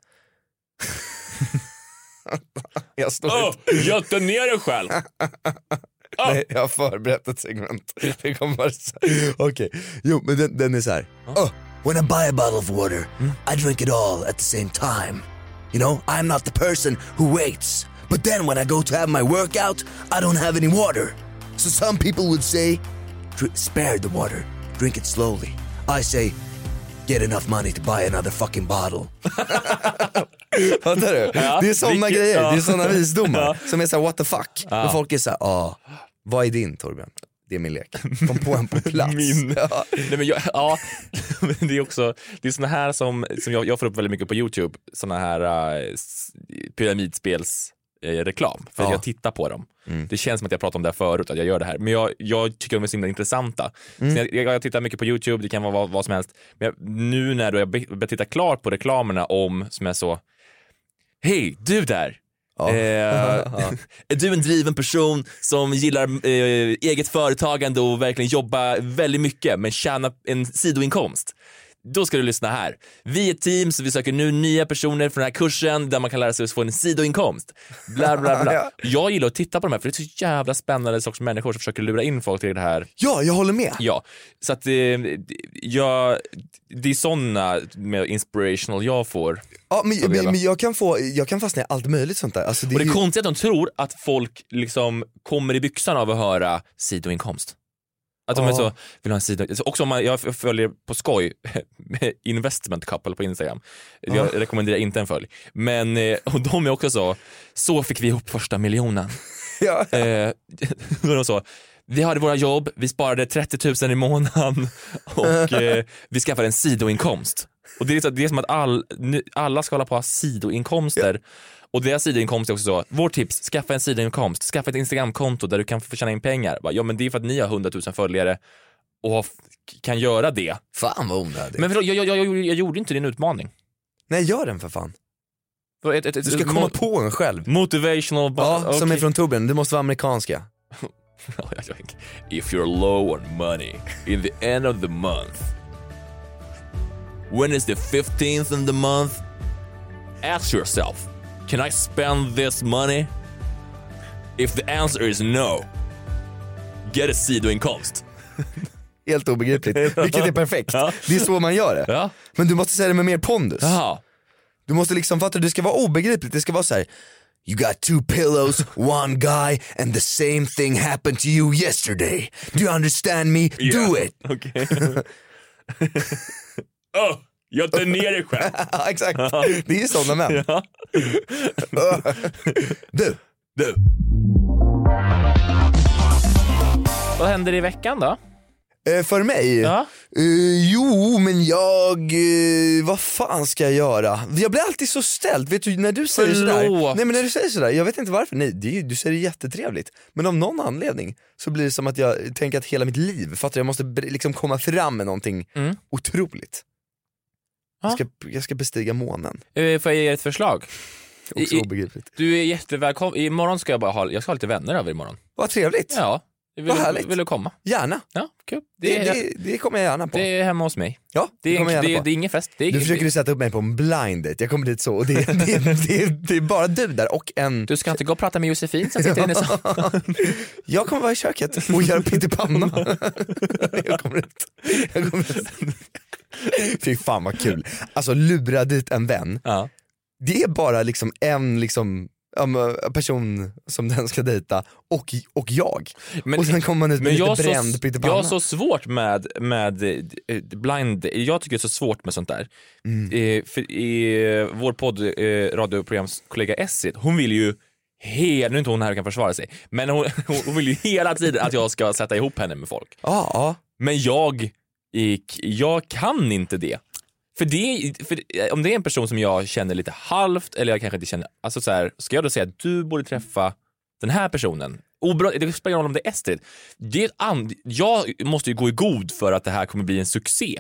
Jag står oh, gör inte ner dig själv. Oh. Nej, jag har förberett ett segment. Det kommer bara så här. Okej, okay. Jo, men den, den är så här. Oh. Oh, when I buy a bottle of water, mm. I drink it all at the same time. You know, I'm not the person who waits. But then when I go to have my workout, I don't have any water. So some people would say, spare the water, drink it slowly. I say, get enough money to buy another fucking bottle. Fattar du? Ja, det är såna vilket, grejer, ja. Det är såna visdomar ja. Som är såhär, what the fuck? Ja. Och folk är såhär, ah, vad är din, Torbjörn? Det är min lek. Kom på en på plats. Min. Ja. Nej, men jag, ja, men det är också, det är såna här som, som jag, jag får upp väldigt mycket på YouTube, såna här uh, pyramidspels eh, reklam, för ja. Jag tittar på dem. Mm. Det känns som att jag pratade om det här förut, att jag gör det här, men jag, jag tycker de är så himla intressanta. Mm. Jag, jag, jag tittar mycket på YouTube, det kan vara vad, vad som helst, men jag, nu när jag börjar titta klart på reklamerna om, som är så, hej, du där. Ja. Eh, är du en driven person som gillar eh, eget företagande och verkligen jobba väldigt mycket men tjäna en sidoinkomst? då ska du lyssna här. Vi är ett team så vi söker nu nya personer för den här kursen där man kan lära sig att få en sidoinkomst. Bla bla bla. Jag gillar att titta på de här för det är så jävla spännande sorts människor som försöker lura in folk till det här. Ja, jag håller med. Ja, så att eh, jag, det är såna med inspirational jag får. Ja, men, men, men jag kan få, jag kan fastna i allt möjligt sånt där. Alltså, det och det är ju... konstigt att de tror att folk liksom kommer i byxan av att höra sidoinkomst. Att de ja. är så, vill ha en sida. Också om man, jag följer på skoj med Investment Couple på Instagram. Jag ja. rekommenderar inte en följ. Men och de är också så, så fick vi ihop första miljonen. Ja. Eh, de så, vi hade våra jobb, vi sparade trettio tusen i månaden och eh, vi skaffade en sidoinkomst. Och det är, så, det är som att all, alla ska hålla på att ha sidoinkomster. Ja. Och deras sidoinkomst är också så, vår tips, skaffa en sidoinkomst, skaffa ett Instagramkonto där du kan få tjäna in pengar. Ja, men det är för att ni har hundratusen följare och kan göra det. Fan vad onödigt. Men jag, jag, jag, jag, jag gjorde inte din utmaning. Nej, gör den för fan. Ett, ett, ett, du ska komma mo- på en själv. Motivational. Ja, okay. Som är från Torbjörn, det måste vara amerikanska. If you're low on money in the end of the month, when is the fifteenth in the month, ask yourself, can I spend this money? If the answer is no, get a sidoinkomst. Helt obegripligt, vilket är perfekt. Ja. Det är så man gör det. Ja. Men du måste säga det med mer pondus. Aha. Du måste liksom fatta, det ska vara obegripligt. Det ska vara så här: you got two pillows, one guy, and the same thing happened to you yesterday. Do you understand me? Yeah. Do it. Okay. Oh, jag tar ner dig själv. Ja, exakt. Det är sådana män. Ja. Du. Du. Vad händer i veckan då? Eh, för mig? Ja. Eh, jo, men jag... Eh, vad fan ska jag göra? Jag blir alltid så ställd, vet du, när du säger Förlåt. sådär. Nej, men när du säger sådär, jag vet inte varför. Nej, det är, du säger det jättetrevligt. Men av någon anledning så blir det som att jag tänker att hela mitt liv, fattar jag måste liksom komma fram med någonting mm. otroligt. Jag ska, jag ska bestiga månen. Uh, får jag ge ett förslag? Också I, obegripligt. Du är jättevälkommen. Imorgon ska jag bara ha, jag ska ha lite vänner över imorgon. Vad trevligt. Ja. Vill, Vad härligt. Vill du komma? Gärna. Ja, kul. Det, det, det, det kommer jag gärna på. Det är hemma hos mig. Ja, det, det, kommer jag det, gärna på. Det är ingen fest. Det är du försöker det. sätta upp mig på en blind date. Jag kommer dit så och det, det, det, det är bara du där och en... Du ska inte gå och prata med Josefin som sitter inne så. Jag kommer vara i köket och göra pyttipanna. Jag kommer ut. Jag kommer ut. Fy fan vad kul. Alltså lura dit en vän. Ja. Det är bara liksom en liksom en person som den ska dejta och, och jag. Men, och sen kommer man ut med lite bränd pyttipanna. Jag har så svårt med, med blind. Jag tycker det är så svårt med sånt där. Mm. I, för i vår podd, radioprogramskollega Essie, hon vill ju He- nu är inte hon här och kan försvara sig. Men hon, hon vill ju hela tiden att jag ska sätta ihop henne med folk. Ja. Men jag, jag kan inte det. För, det, för om det är en person som jag känner lite halvt, eller jag kanske inte känner, alltså så här, ska jag då säga att du borde träffa den här personen? Obra, det spelar ingen roll om det är Estrid. Det är and, jag måste ju gå i god för att det här kommer bli en succé.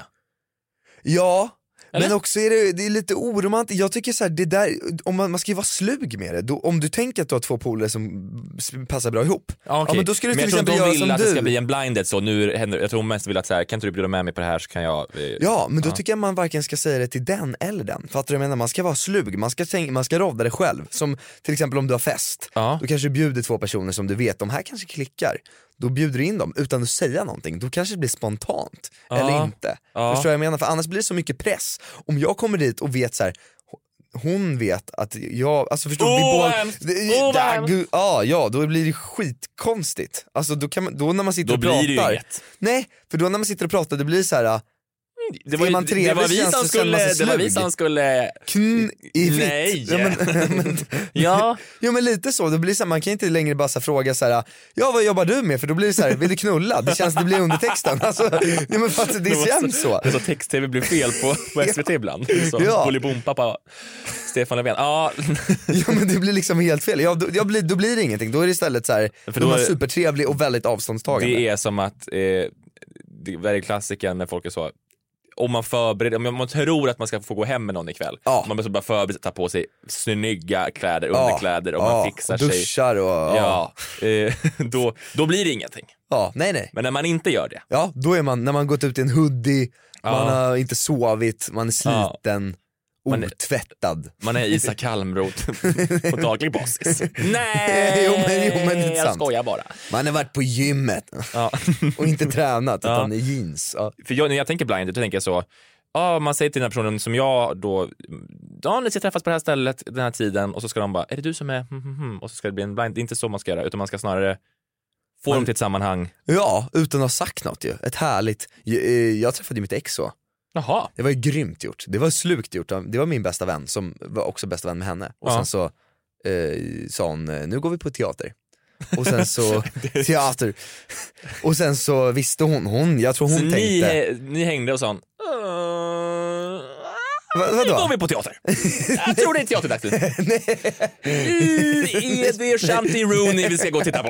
Ja. Eller? Men också är det, det är lite oromantiskt. Jag tycker så här, det där, om man, man ska ju vara slug med det då, om du tänker att du har två polare som passar bra ihop. Ja, okay. Ja, men då ska du till men jag exempel tror göra de vill som att du. Det ska bli en blinded så nu händer, jag tror hon mest vill att så här, kan inte du bjuda med mig på det här så kan jag eh, ja, men då ja. tycker jag man varken ska säga det till den eller den. Fattar du jag menar? Man ska vara slug, man ska, tänka, man ska rodda det själv. Som till exempel om du har fest, ja. Då kanske du bjuder två personer som du vet, de här kanske klickar. Då bjuder du in dem utan att säga någonting. Då kanske det blir spontant, ja. Eller inte. Ja. Förstår jag menar? För annars blir det så mycket press. Om jag kommer dit och vet så här, hon vet att jag, alltså förstår oh, vi båda, oh, da, ja, ja, då blir det skitkonstigt. Alltså då kan man, då när man sitter då och pratar. Blir det ju inget. Nej, för då när man sitter och pratar det blir så här. Det var, man trevlig, det var vi som skulle, det var vi som skulle Kn i vitt. Nej. Ja, men, men, ja. ja men lite så, det blir så här, man kan inte längre bara så fråga så här, ja vad jobbar du med? För då blir det så här, vill du knulla? Det känns det blir undertexten. Alltså, ja, men fast det känns så. Det så text-tv blir fel på, på S V T ibland. Så ja. Bolibompa på Stefan Löfven. Ja. Ja men det blir liksom helt fel. Ja, då, då, blir, då blir det ingenting. Då är det istället så här, för då är man supertrevlig och väldigt avståndstagande. Det är som att eh, det är klassiken när folk är så. Om man förbereder, om man tror att man ska få gå hem med någon ikväll, ja. Man måste bara förbereda, ta på sig snygga kläder, ja. underkläder och ja. man fixar och duschar sig. och, ja. ja. Eh, då, då blir det ingenting. Ja, nej nej. Men när man inte gör det. Ja, då är man, när man gått ut i en hoodie, Ja. man har inte sovit, man är sliten, man är, otvättad. Man är Isak Kalmroth på daglig basis. Nej, jo, men, jo, men det är jag sant. skojar bara. Man har varit på gymmet Ja. och inte tränat Ja. utan i jeans. Ja. För jag, när jag tänker blind, då tänker jag så, ja, man säger till den här personen som jag då, ja, ni ska träffas på det här stället den här tiden, och så ska de bara, är det du som är, hmm, hmm, hmm. Och så ska det bli en blind. Det är inte så man ska göra, utan man ska snarare få Man- dem till ett sammanhang. Ja, utan att ha sagt något ju. Ett härligt, jag, eh, jag träffade ju mitt ex så. Jaha. Det var ju grymt gjort, det var slukt gjort. Det var min bästa vän som var också bästa vän med henne. Och Ja. sen så eh, sa hon, nu går vi på teater. Och sen så, teater. Och sen så visste hon, hon jag tror hon Så tänkte ni, hä- ni hängde och sa, uh, Va, nu vadå? går vi på teater. Jag tror det är teaterdags. Nu är det Shanti Rooney vi ska gå och titta på.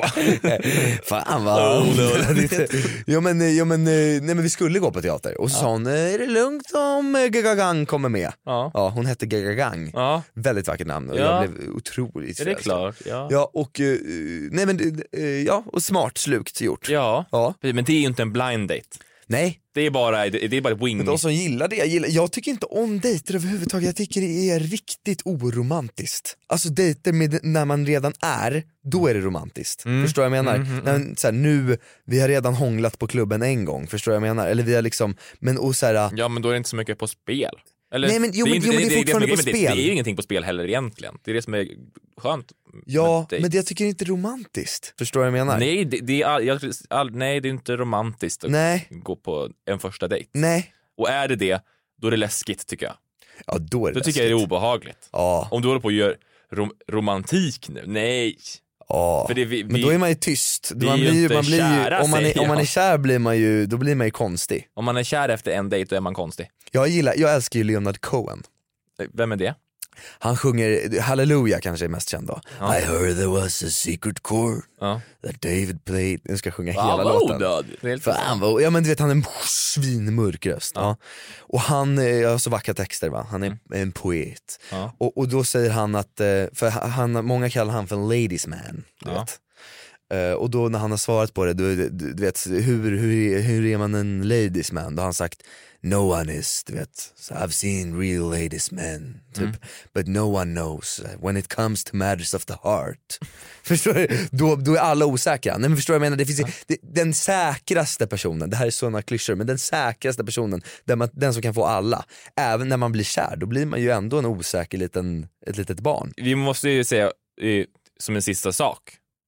Fan vad Oh, no. ja, men, ja, men, nej, men vi skulle gå på teater. Och så sa hon, är det lugnt om eh, Gagagang kommer med? Ja. Ja, hon hette Gagagang. Ja. Väldigt vackert namn och Ja. jag blev otroligt Är det förälskad. klart? Ja. Ja, och, eh, nej, men, eh, ja, och smart slukt gjort. Ja. Ja. Men det är ju inte en blind date. Nej. Det är bara, det är bara wing. Men de som gillar det, jag, gillar, jag tycker inte om dejter överhuvudtaget, jag tycker det är riktigt oromantiskt. Alltså dejter med, när man redan är, då är det romantiskt. Mm. Förstår jag vad jag menar? Mm, mm, när, så här, nu, vi har redan hånglat på klubben en gång, förstår jag vad jag menar? Eller vi har liksom, men och så här, Ja, men då är det inte så mycket på spel. Eller, Nej, men- jo, det är men- inte- jo, men det är fortfarande det, på det, spel. Det, det är ju ingenting på spel heller egentligen. Det är det som är skönt. ja, med dig. men det, jag tycker inte det är romantiskt. Förstår jag vad jag menar? Nej, det, det är all, jag, all, nej, det är inte romantiskt att Nej. gå på en första dejt. Nej. Och är det det, då är det läskigt tycker jag. Ja, då är det Då tycker läskigt. jag det är obehagligt. Ja. Om du håller på att göra rom, romantik nu, nej. Ja. För det, vi, Men vi, då är man ju tyst. vi är Man ju blir ju, inte man blir ju, kära, om, man är, säger om man är jag. kär blir man ju, då blir man ju konstig. Om man är kär efter en dejt, då är man konstig. Jag gillar, jag älskar ju Leonard Cohen. Vem är det? Han sjunger, Hallelujah kanske är mest känd då. Ja. I heard there was a secret chord Ja. that David played. Nu ska jag sjunga Ja, hela vad låten. odöd. Det är helt Fan vad, ja men du vet han är en svinmörk röst. Ja. Ja. Och han eh, har så vackra texter va, han är Mm. en poet. Ja. Och, och då säger han att, eh, för han, många kallar han för en ladies man. Du Ja. vet. Uh, och då när han har svarat på det, du, du, du vet hur, hur, hur är man en ladies man? Då har han sagt no one is, du vet, so I've seen real ladies men typ, Mm. but no one knows when it comes to matters of the heart. Förstår du? Då, då är alla osäkra. Nej men förstår du vad jag menar? Det finns, ju- det, den säkraste personen, det här är sådana klyschor, men den säkraste personen, den, man, den som kan få alla, även när man blir kär, då blir man ju ändå en osäker liten, ett litet barn. Vi måste ju säga eh, som en sista sak.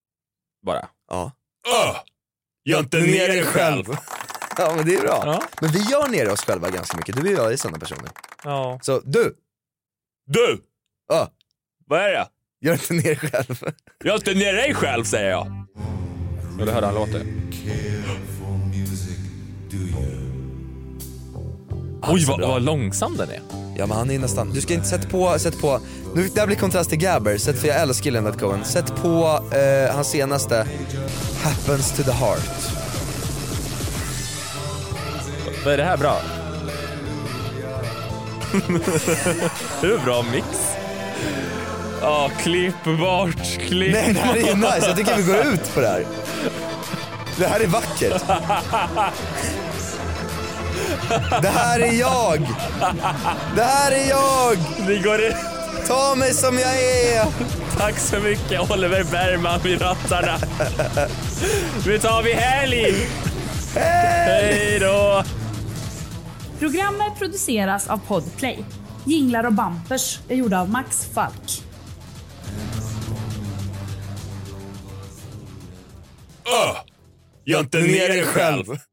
Bara. Ja. Öh! Gör inte ner dig själv! Ja men det är bra. Ja. Men vi gör ner oss själva ganska mycket, du och jag är sådana personer. Ja. Så du, Du! ja, Vad är det? gör inte ner dig själv. Gör inte ner dig själv, säger jag. Och det hörde han låter. Oj, vad, vad långsam den är. Ja men han är nästan, du ska inte sätta på, sätt på, nu där blir kontrast till Gabber, sätt för jag älskar Leonard Cohen, sätt på eh, hans senaste Happens to the Heart. Vad är det här bra? Det är en bra mix. Ja, klipp bort, klipp. Nej det här är ju nice, jag tycker vi går ut på det här. Det här är vackert. Det här är jag. Det här är jag. Vi går ut. Ta mig som jag är. Tack så mycket, Oliver Bergman vid rattarna. Nu tar vi helg. Hej då. Programmet produceras av Podplay. Jinglar och bumpers är gjorda av Max Falk. Öh! Gör inte ner dig själv.